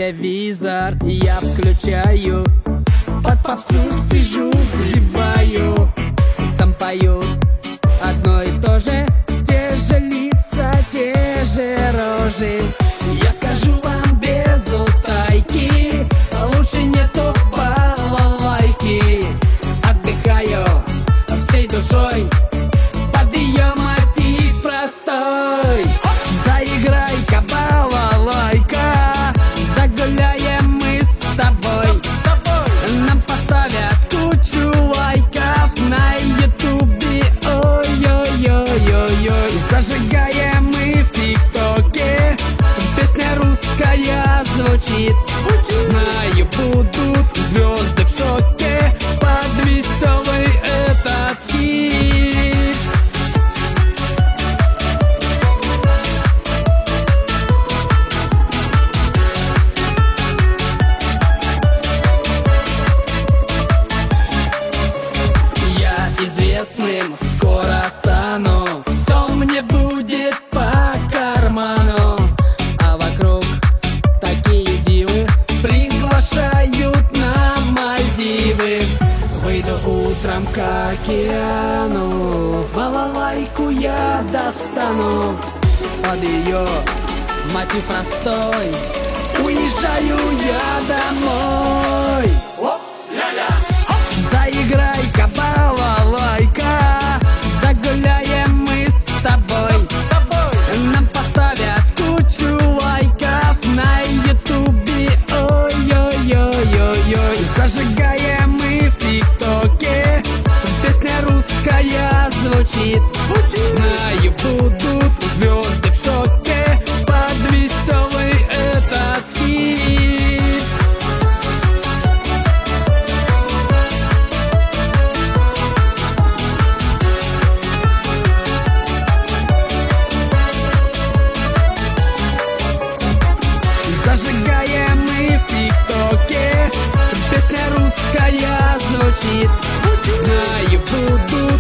телевизор я включаю, под попсу сижу, зеваю. Там поют одно и то же, те же лица, те же рожи. Я скажу вам без утайки, лучше нету балалайки. Отдыхаю всей душой под ее мотив простой. Заиграй-ка балалайка, загуляем мы с тобой. Нам поставят кучу лайков на ютубе, ой-ой-ой-ой-ой. Зажигаем мы в тиктоке, песня русская звучит. Знаю, будут звезды в шоке под веселый этот хит. Я известным скоро стану, все мне будет по карману. А вокруг такие дивы приглашают на Мальдивы. Выйду утром к океану, балалайку я достану. Под ее мотив простой уезжаю я домой. Заиграй-ка балалайка, загуляем мы с тобой. Нам поставят кучу лайков на ютубе, ой-ой-ой-ой-ой. Зажигаем мы в тиктоке, песня русская звучит. Знаю, будут звезды в шоке под веселый этот хит. Зажигаем мы в тиктоке, песня русская звучит. Знаю, будут